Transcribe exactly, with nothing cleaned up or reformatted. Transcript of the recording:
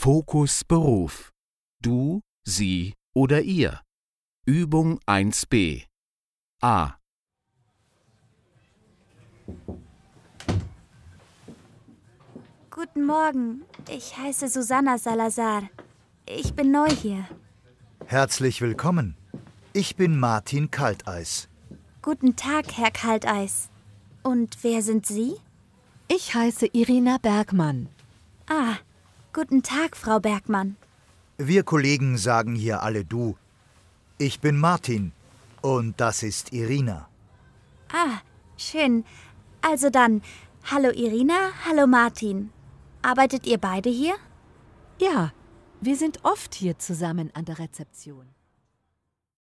Fokus Beruf. Du, sie oder ihr. Übung eins b. A. Guten Morgen, ich heiße Susanna Salazar. Ich bin neu hier. Herzlich willkommen. Ich bin Martin Kalteis. Guten Tag, Herr Kalteis. Und wer sind Sie? Ich heiße Irina Bergmann. Ah, guten Tag, Frau Bergmann. Wir Kollegen sagen hier alle du. Ich bin Martin und das ist Irina. Ah, schön. Also dann, hallo Irina, hallo Martin. Arbeitet ihr beide hier? Ja, wir sind oft hier zusammen an der Rezeption.